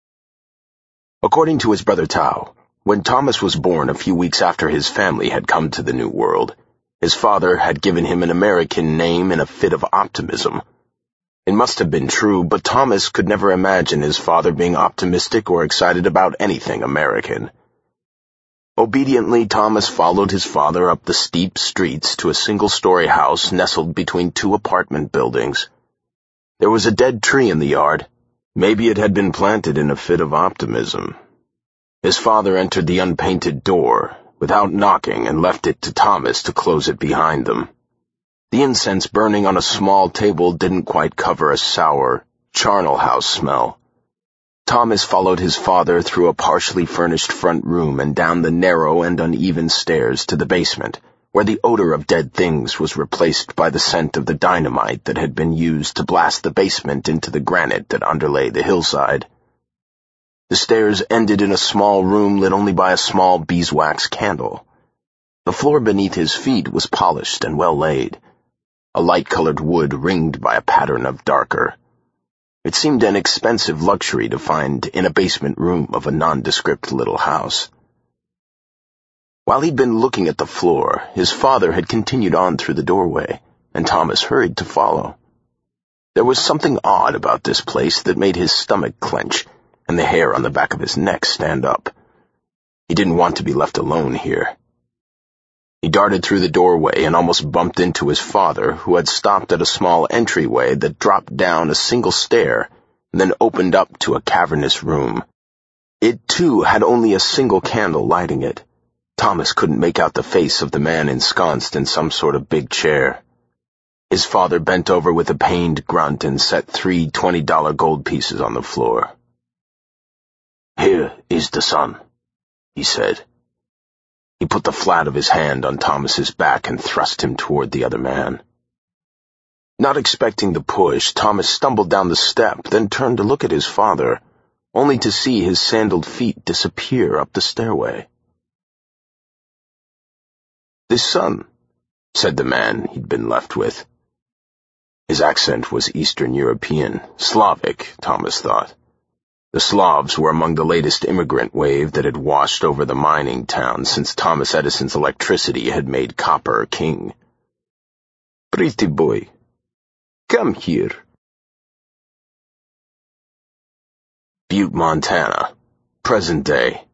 According to his brother Tao, when Thomas was born a few weeks after his family had come to the New World, his father had given him an American name in a fit of optimism. It must have been true, but Thomas could never imagine his father being optimistic or excited about anything American. Obediently, Thomas followed his father up the steep streets to a single-story house nestled between 2 apartment buildings. There was a dead tree in the yard, Maybe it had been planted in a fit of optimism. His father entered the unpainted door without knocking and left it to Thomas to close it behind them. The incense burning on a small table didn't quite cover a sour, charnel house smell. Thomas followed his father through a partially furnished front room and down the narrow and uneven stairs to the basement, where the odor of dead things was replaced by the scent of the dynamite that had been used to blast the basement into the granite that underlay the hillside. The stairs ended in a small room lit only by a small beeswax candle. The floor beneath his feet was polished and well laid, a light-colored wood ringed by a pattern of darker. It seemed an expensive luxury to find in a basement room of a nondescript little house. While he'd been looking at the floor, his father had continued on through the doorway, and Thomas hurried to follow. There was something odd about this place that made his stomach clench and the hair on the back of his neck stand up. He didn't want to be left alone here. He darted through the doorway and almost bumped into his father, who had stopped at a small entryway that dropped down a single stair and then opened up to a cavernous room. It, too, had only a single candle lighting it. Thomas couldn't make out the face of the man ensconced in some sort of big chair. His father bent over with a pained grunt and set 3 $20 gold pieces on the floor. "Here is the son," he said. He put the flat of his hand on Thomas's back and thrust him toward the other man. Not expecting the push, Thomas stumbled down the step, then turned to look at his father, only to see his sandaled feet disappear up the stairway. "This son," said the man he'd been left with. His accent was Eastern European, Slavic, Thomas thought. The Slavs were among the latest immigrant wave that had washed over the mining town since Thomas Edison's electricity had made copper king. "Pretty boy, come here." Butte, Montana, present day.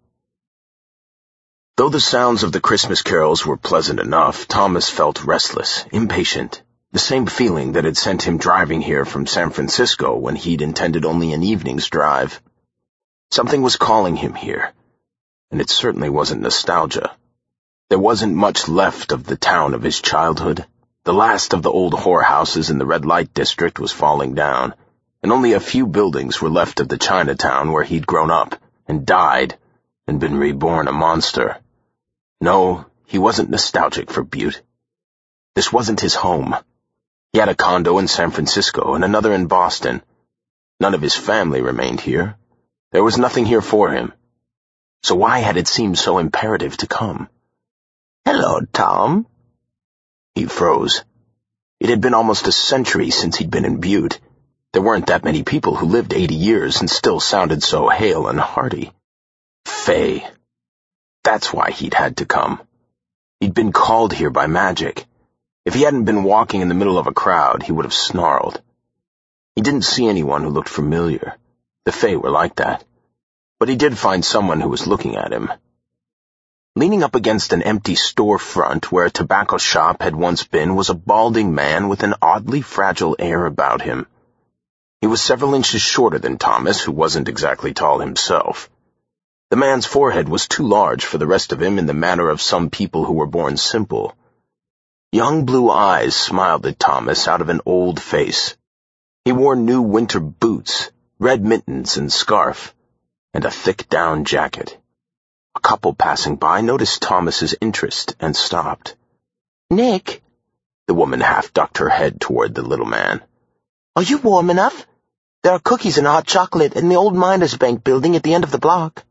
Though the sounds of the Christmas carols were pleasant enough, Thomas felt restless, impatient, the same feeling that had sent him driving here from San Francisco when he'd intended only an evening's drive. Something was calling him here, and it certainly wasn't nostalgia. There wasn't much left of the town of his childhood. The last of the old whorehouses in the red light district was falling down, and only a few buildings were left of the Chinatown where he'd grown up and died and been reborn a monster. No, he wasn't nostalgic for Butte. This wasn't his home. He had a condo in San Francisco and another in Boston. None of his family remained here. There was nothing here for him. So why had it seemed so imperative to come? "Hello, Tom." He froze. It had been almost a century since he'd been in Butte. There weren't that many people who lived 80 years and still sounded so hale and hearty. Faye. That's why he'd had to come. He'd been called here by magic. If he hadn't been walking in the middle of a crowd, he would have snarled. He didn't see anyone who looked familiar. The Fae were like that. But he did find someone who was looking at him. Leaning up against an empty storefront where a tobacco shop had once been was a balding man with an oddly fragile air about him. He was several inches shorter than Thomas, who wasn't exactly tall himself. The man's forehead was too large for the rest of him in the manner of some people who were born simple. Young blue eyes smiled at Thomas out of an old face. He wore new winter boots, red mittens and scarf, and a thick down jacket. A couple passing by noticed Thomas's interest and stopped. "Nick," the woman half ducked her head toward the little man. "Are you warm enough? There are cookies and hot chocolate in the old Miners Bank building at the end of the block."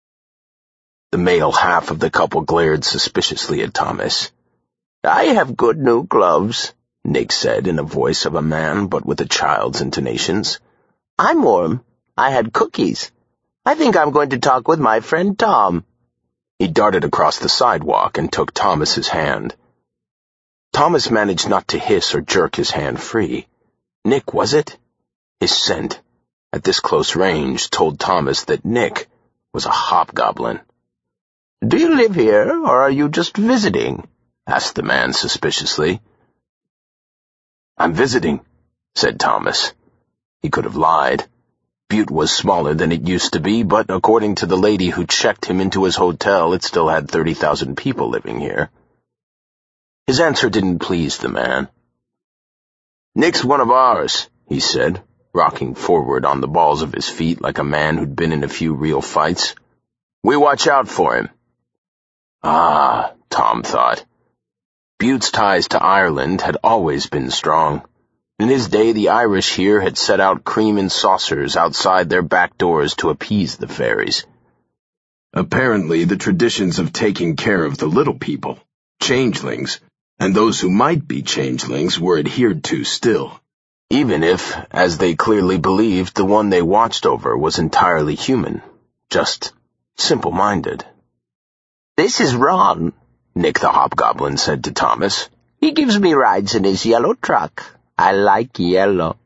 The male half of the couple glared suspiciously at Thomas. "I have good new gloves," Nick said in a voice of a man but with a child's intonations. "I'm warm. I had cookies. I think I'm going to talk with my friend Tom." He darted across the sidewalk and took Thomas's hand. Thomas managed not to hiss or jerk his hand free. Nick, was it? His scent, at this close range, told Thomas that Nick was a hobgoblin. "Do you live here, or are you just visiting?" asked the man suspiciously. "I'm visiting," said Thomas. He could have lied. Butte was smaller than it used to be, but according to the lady who checked him into his hotel, it still had 30,000 people living here. His answer didn't please the man. "Nick's one of ours," he said, rocking forward on the balls of his feet like a man who'd been in a few real fights. "We watch out for him." Ah, Tom thought. Butte's ties to Ireland had always been strong. In his day, the Irish here had set out cream in saucers outside their back doors to appease the fairies. Apparently, the traditions of taking care of the little people, changelings, and those who might be changelings were adhered to still, even if, as they clearly believed, the one they watched over was entirely human, just simple-minded. "This is Ron," Nick the Hobgoblin said to Thomas. "He gives me rides in his yellow truck. I like yellow."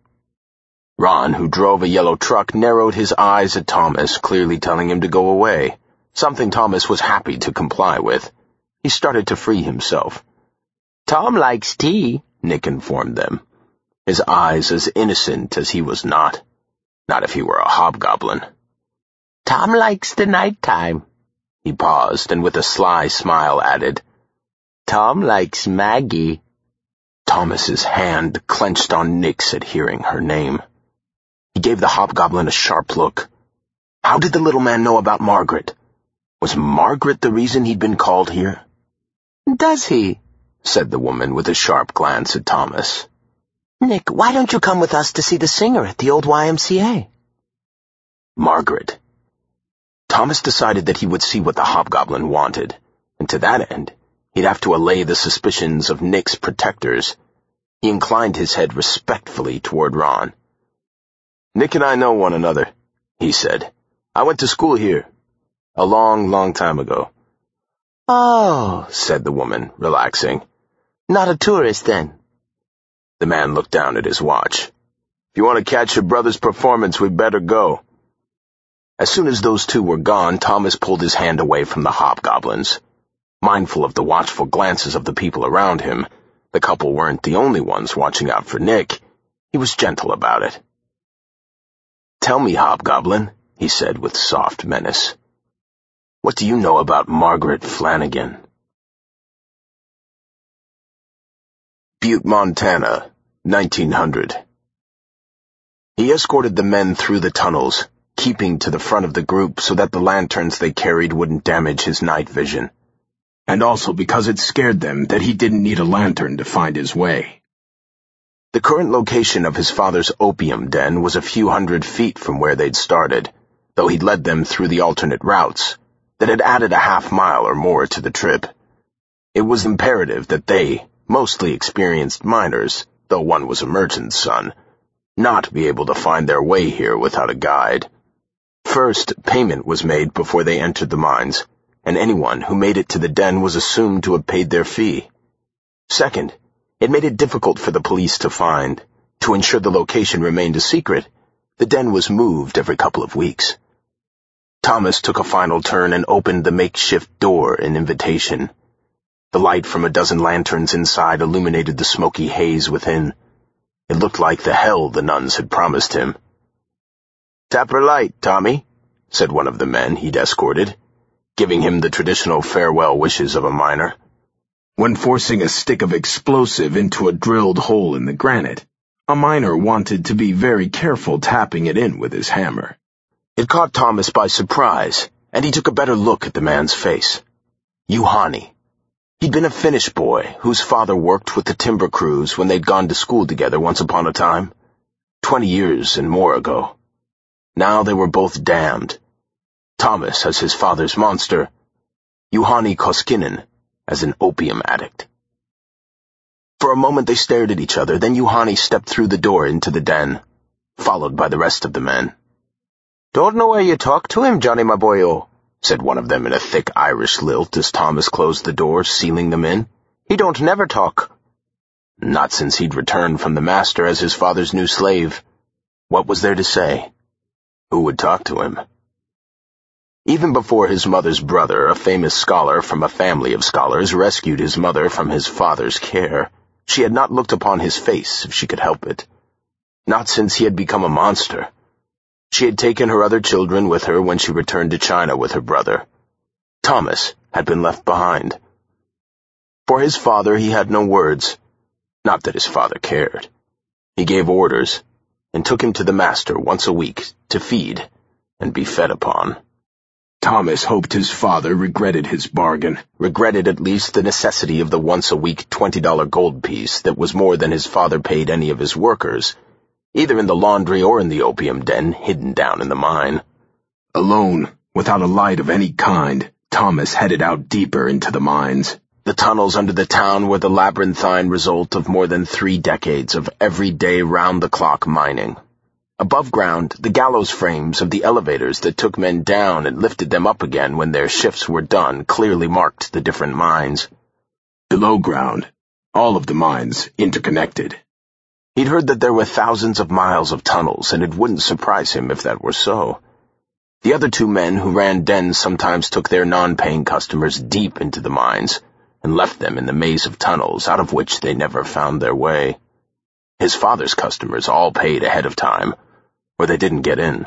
Ron, who drove a yellow truck, narrowed his eyes at Thomas, clearly telling him to go away, something Thomas was happy to comply with. He started to free himself. "Tom likes tea," Nick informed them, his eyes as innocent as he was not if he were a hobgoblin. "Tom likes the nighttime." He paused and with a sly smile added, "Tom likes Maggie." Thomas's hand clenched on Nick's at hearing her name. He gave the hobgoblin a sharp look. How did the little man know about Margaret? Was Margaret the reason he'd been called here? "Does he?" said the woman with a sharp glance at Thomas. "Nick, why don't you come with us to see the singer at the old YMCA?" Margaret. Thomas decided that he would see what the hobgoblin wanted, and to that end, he'd have to allay the suspicions of Nick's protectors. He inclined his head respectfully toward Ron. "Nick and I know one another," he said. "I went to school here. A long, long time ago." "Oh," said the woman, relaxing. "Not a tourist, then?" The man looked down at his watch. "If you want to catch your brother's performance, we'd better go." As soon as those two were gone, Thomas pulled his hand away from the hobgoblins. Mindful of the watchful glances of the people around him, the couple weren't the only ones watching out for Nick. He was gentle about it. "Tell me, Hobgoblin," he said with soft menace, "what do you know about Margaret Flanagan?" Butte, Montana, 1900. He escorted the men through the tunnels, keeping to the front of the group so that the lanterns they carried wouldn't damage his night vision. And also because it scared them that he didn't need a lantern to find his way. The current location of his father's opium den was a few hundred feet from where they'd started, though he'd led them through the alternate routes that had added a half-mile or more to the trip. It was imperative that they, mostly experienced miners, though one was a merchant's son, not be able to find their way here without a guide. First, payment was made before they entered the mines, and anyone who made it to the den was assumed to have paid their fee. Second, it made it difficult for the police to find. To ensure the location remained a secret, the den was moved every couple of weeks. Thomas took a final turn and opened the makeshift door in invitation. The light from a dozen lanterns inside illuminated the smoky haze within. It looked like the hell the nuns had promised him. "Tap her light, Tommy," said one of the men he'd escorted, giving him the traditional farewell wishes of a miner. When forcing a stick of explosive into a drilled hole in the granite, a miner wanted to be very careful tapping it in with his hammer. It caught Thomas by surprise, and he took a better look at the man's face. Juhani. He'd been a Finnish boy whose father worked with the timber crews when they'd gone to school together once upon a time, 20 years and more ago. Now they were both damned. Thomas as his father's monster, Juhani Koskinen as an opium addict. For a moment they stared at each other, then Juhani stepped through the door into the den, followed by the rest of the men. "Don't know where you talk to him, Johnny, my boyo," said one of them in a thick Irish lilt as Thomas closed the door, sealing them in. "He don't never talk." Not since he'd returned from the master as his father's new slave. What was there to say? Who would talk to him? Even before his mother's brother, a famous scholar from a family of scholars, rescued his mother from his father's care, she had not looked upon his face if she could help it. Not since he had become a monster. She had taken her other children with her when she returned to China with her brother. Thomas had been left behind. For his father he had no words. Not that his father cared. He gave orders, and took him to the master once a week to feed and be fed upon. Thomas hoped his father regretted his bargain, regretted at least the necessity of the once-a-week $20 gold piece that was more than his father paid any of his workers, either in the laundry or in the opium den hidden down in the mine. Alone, without a light of any kind, Thomas headed out deeper into the mines. The tunnels under the town were the labyrinthine result of more than 3 decades of everyday round-the-clock mining. Above ground, the gallows frames of the elevators that took men down and lifted them up again when their shifts were done clearly marked the different mines. Below ground, all of the mines interconnected. He'd heard that there were thousands of miles of tunnels, and it wouldn't surprise him if that were so. The other 2 men who ran dens sometimes took their non-paying customers deep into the mines and left them in the maze of tunnels out of which they never found their way. His father's customers all paid ahead of time, or they didn't get in.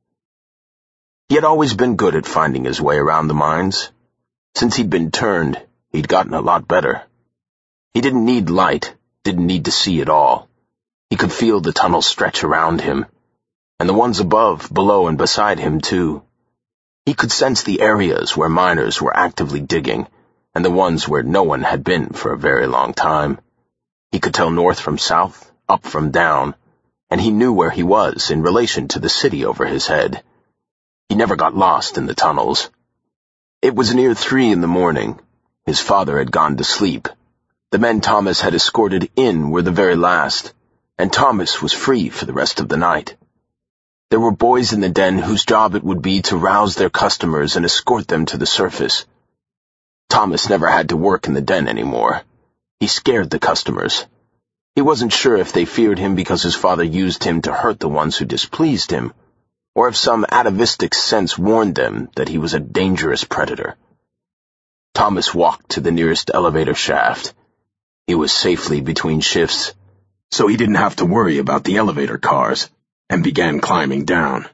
He had always been good at finding his way around the mines. Since he'd been turned, he'd gotten a lot better. He didn't need light, didn't need to see at all. He could feel the tunnels stretch around him, and the ones above, below, and beside him, too. He could sense the areas where miners were actively digging, and the ones where no one had been for a very long time. He could tell north from south, up from down, and he knew where he was in relation to the city over his head. He never got lost in the tunnels. It was near 3 in the morning. His father had gone to sleep. The men Thomas had escorted in were the very last, and Thomas was free for the rest of the night. There were boys in the den whose job it would be to rouse their customers and escort them to the surface. Thomas never had to work in the den anymore. He scared the customers. He wasn't sure if they feared him because his father used him to hurt the ones who displeased him, or if some atavistic sense warned them that he was a dangerous predator. Thomas walked to the nearest elevator shaft. He was safely between shifts, so he didn't have to worry about the elevator cars, and began climbing down.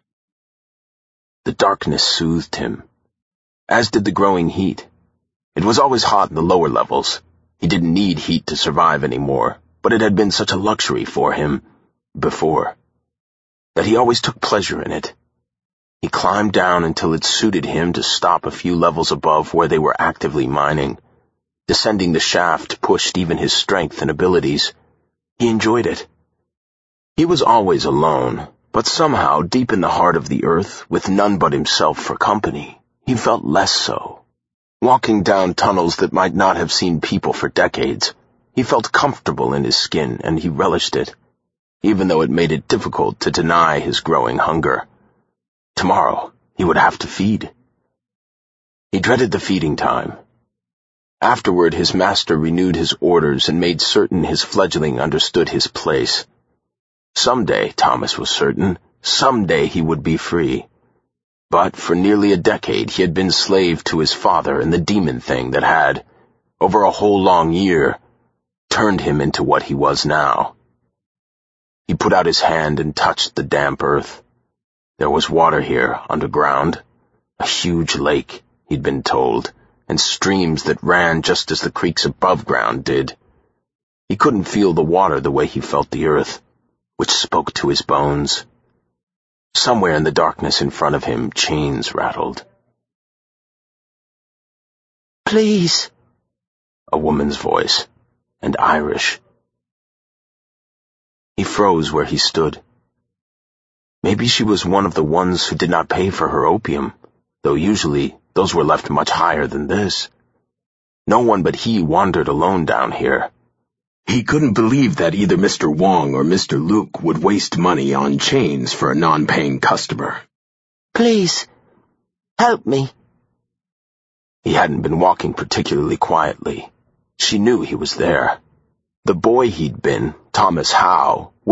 The darkness soothed him, as did the growing heat. It was always hot in the lower levels. He didn't need heat to survive anymore, but it had been such a luxury for him before, that he always took pleasure in it. He climbed down until it suited him to stop a few levels above where they were actively mining. Descending the shaft pushed even his strength and abilities. He enjoyed it. He was always alone, but somehow, deep in the heart of the earth, with none but himself for company, he felt less so. Walking down tunnels that might not have seen people for decades, he felt comfortable in his skin, and he relished it, even though it made it difficult to deny his growing hunger. Tomorrow, he would have to feed. He dreaded the feeding time. Afterward, his master renewed his orders and made certain his fledgling understood his place. Someday, Thomas was certain, someday he would be free. But for nearly a decade he had been slave to his father and the demon thing that had, over a whole long year, turned him into what he was now. He put out his hand and touched the damp earth. There was water here, underground. A huge lake, he'd been told, and streams that ran just as the creeks above ground did. He couldn't feel the water the way he felt the earth, which spoke to his bones. Somewhere in the darkness in front of him, chains rattled. "Please," a woman's voice, and Irish. He froze where he stood. Maybe she was one of the ones who did not pay for her opium, though usually those were left much higher than this. No one but he wandered alone down here. He couldn't believe that either Mr. Wong or Mr. Luke would waste money on chains for a non-paying customer. "Please, help me." He hadn't been walking particularly quietly. She knew he was there. The boy he'd been, Thomas Howe,